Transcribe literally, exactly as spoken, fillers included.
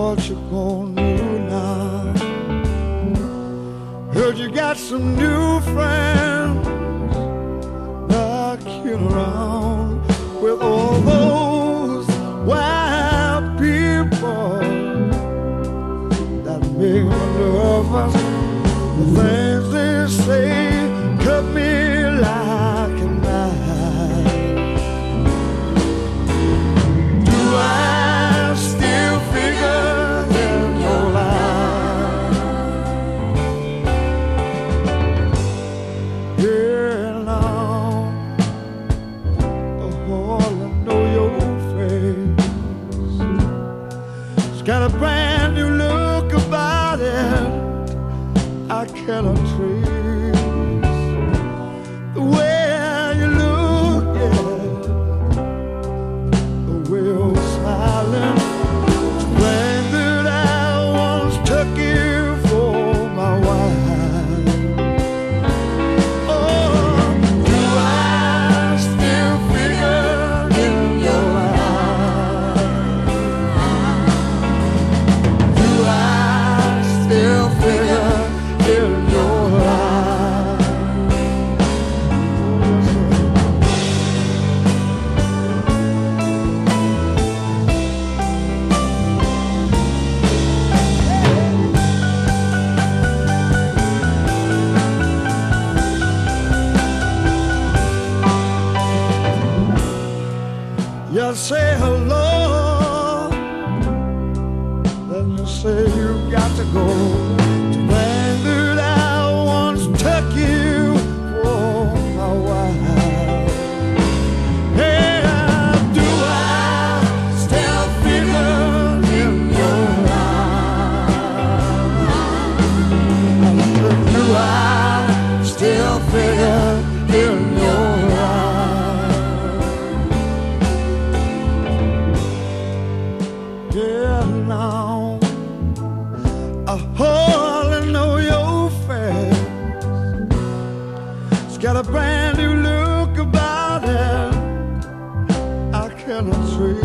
what you gonna do now? Heard you got some new friends knocking around with all those wild people that make me nervous. The things they say cut me like a knife. Do I still figure in your life? Yeah, now, oh, I know your face. It's got a brand new look about it I cannot trace. The way you look, yeah, the way you're smiling, when that I once took you for my wife. Oh, do I still figure in your life? Do I still figure in your life? You say hello, then you say you got to go to land that I once took you for my wife. Yeah, do I still figure in your life? Do I still figure in your life? Yeah, now I hardly know your face. It's got a brand new look about it I cannot trace.